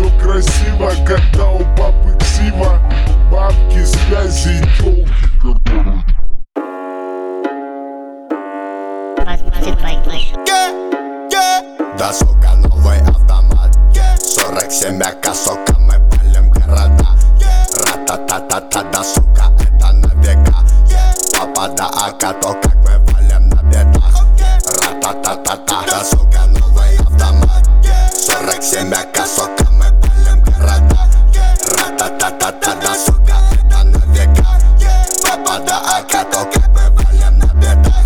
все красиво, когда у папы ксива. Бабки, связи и тёлки, которые... Да, сука, новый автомат 47 АК, сука, мы палим города. Ра-та-та-та-та, да, сука, это на века. Папа, да, АК, то как мы валим на бедах. Ра-та-та-та-та, да, сука, новый автомат 47 АК, сука, мы палим города. Ра-та-та-та-та, да, сука, это на века. Папа, да, АК, то как мы валим на бедах.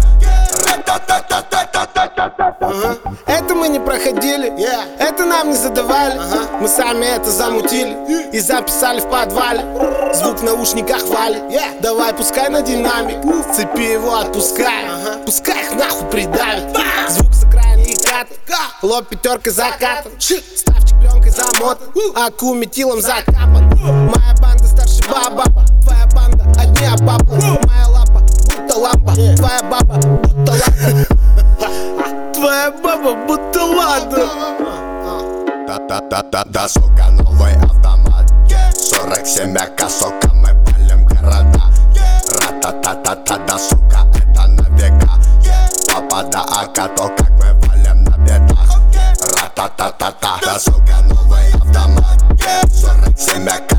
Это мы не проходили, это нам не задавали. Мы сами это замутили и записали в подвале. Звук в наушниках валит, давай пускай на динамик. С цепи его отпускай, пускай их нахуй придавит. Звук с окраин и кат, лоб пятеркой закатан. Ставчик пленкой замотан, аку метилом закапан. Моя банда старше баба, твоя банда одни обапла. Моя лапа будто лампа, твоя баба будто лампа. Твоя баба будто ладно. Да, сука, новый автомат 47 АК, сука, мы палим города. Ра-та-та-та-та, да, сука, это на века. Папа, да, АК, то как мы валим на бедах. Ра-та-та-та-та, да, сука, новый автомат 47 АК,